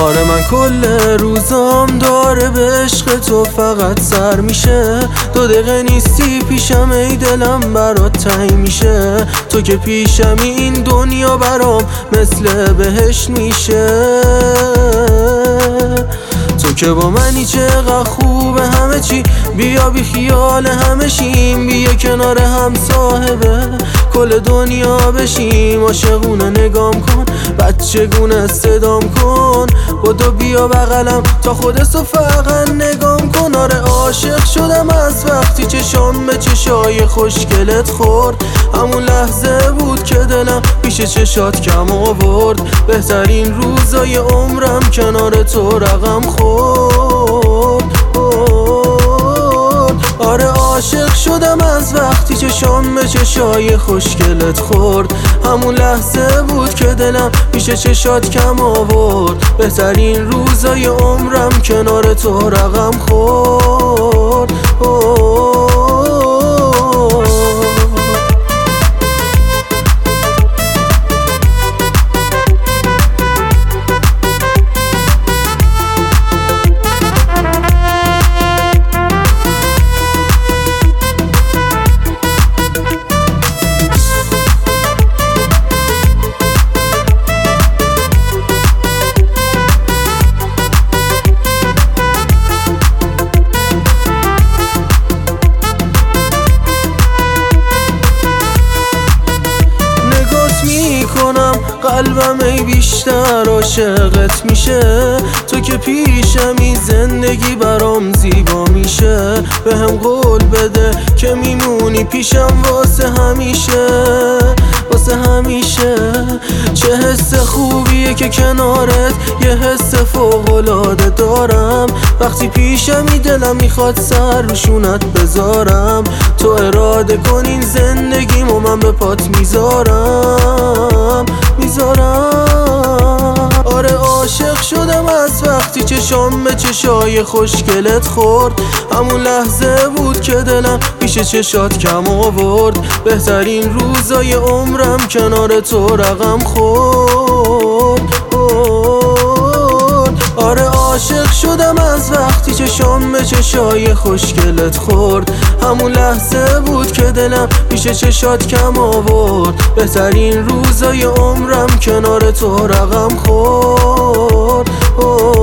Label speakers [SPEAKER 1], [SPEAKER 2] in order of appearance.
[SPEAKER 1] آره من کل روزام داره به عشق تو فقط سر میشه. 2 دقیقه نیستی پیشم ای دلم برات تنگ میشه. تو که پیشمی این دنیا برام مثل بهشت میشه. تو که با منی چقدر خوبه همه چی، بیا بی خیال همه شیم، بیا کنار هم صاحبه کل دنیا بشیم. عاشقونه نگام کن بچگونه صدام کن، بدو بیا بغلم تا خودتو فقط نگام کن. آره عاشق شدم از وقتی چشام به چشای خوشگلت خورد. همون لحظه بود که دلم پیش چشات کم آورد. بهترین روزای عمرم کنار تو رقم خورد. آره عاشق شدم از وقتی چشام به چشای خوشگلت خورد. همون لحظه بود که دلم پیش چشات کم آورد. بهترین روزای عمرم کنار تو رقم خورد. قلبم ای بیشتر عاشقت میشه. تو که پیشمی زندگی برام زیبا میشه. بهم قول بده که میمونی پیشم واسه همیشه، واسه همیشه. چه حس خوبیه که کنارت یه حس فوق‌العاده دارم. وقتی پیشمی دلم میخواد سر روشونت بذارم. تو اراده کن این زندگیمو من به پات میذارم. آره عاشق شدم از وقتی چشام به چشای خوشگلت خورد. همون لحظه بود که دلم پیش چشات کم آورد. بهترین روزای عمرم کنار تو رقم خورد. آره عاشق شدم از وقتی چشام به چشای خوشگلت خورد. همون لحظه بود که دلم پیش چشات کم آورد. بهترین روزای عمرم کنار تو رقم خورد.